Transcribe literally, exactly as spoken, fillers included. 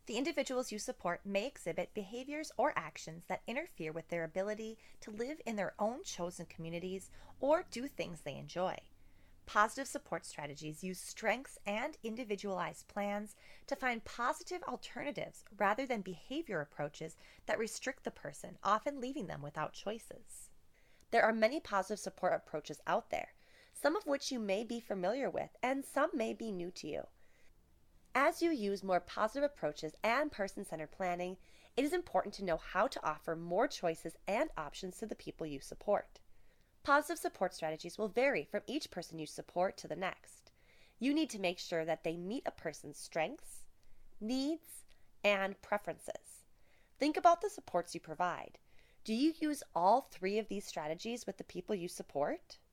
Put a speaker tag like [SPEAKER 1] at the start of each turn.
[SPEAKER 1] The individuals you support may exhibit behaviors or actions that interfere with their ability to live in their own chosen communities or do things they enjoy. Positive support strategies use strengths and individualized plans to find positive alternatives rather than behavior approaches that restrict the person, often leaving them without choices. There are many positive support approaches out there, some of which you may be familiar with and some may be new to you. As you use more positive approaches and person-centered planning, it is important to know how to offer more choices and options to the people you support. Positive support strategies will vary from each person you support to the next. You need to make sure that they meet a person's strengths, needs, and preferences. Think about the supports you provide. Do you use all three of these strategies with the people you support?